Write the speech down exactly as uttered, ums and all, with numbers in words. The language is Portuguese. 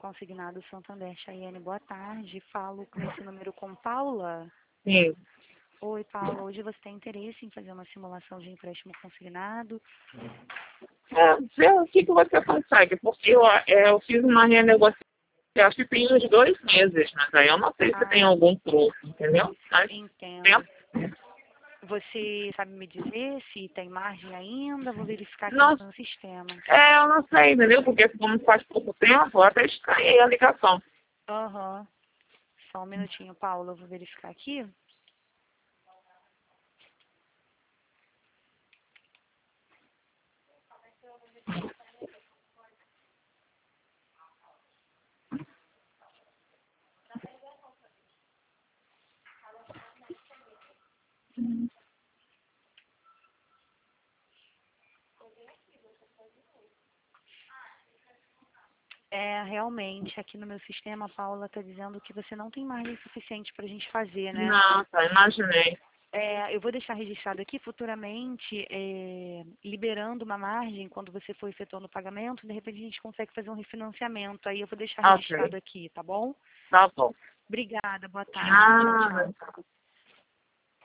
Consignado Santander, Chayane, boa tarde. Falo com esse número com Paula. Sim. Oi, Paula. Hoje você tem interesse em fazer uma simulação de empréstimo consignado? É, vê o que, que você consegue, porque eu, é, eu fiz uma renegociação, acho que tem uns dois meses, mas aí eu não sei se Ah, tem algum troco, entendeu? Mas entendo. tempo. Você sabe me dizer se tem margem ainda? Vou verificar aqui Não, no sistema. é, eu não sei, entendeu? Porque como faz pouco tempo, eu até estranhei a ligação. Aham. Só um minutinho, Paula. Eu vou verificar aqui. É, realmente, aqui no meu sistema, a Paula está dizendo que você não tem margem suficiente para a gente fazer, né? Não, tá, imaginei. É, eu vou deixar registrado aqui futuramente, é, liberando uma margem quando você for efetuando o pagamento, de repente a gente consegue fazer um refinanciamento. Aí eu vou deixar Ok, registrado aqui, tá bom? tá bom. Obrigada, boa tarde. Tchau, tchau. Nada.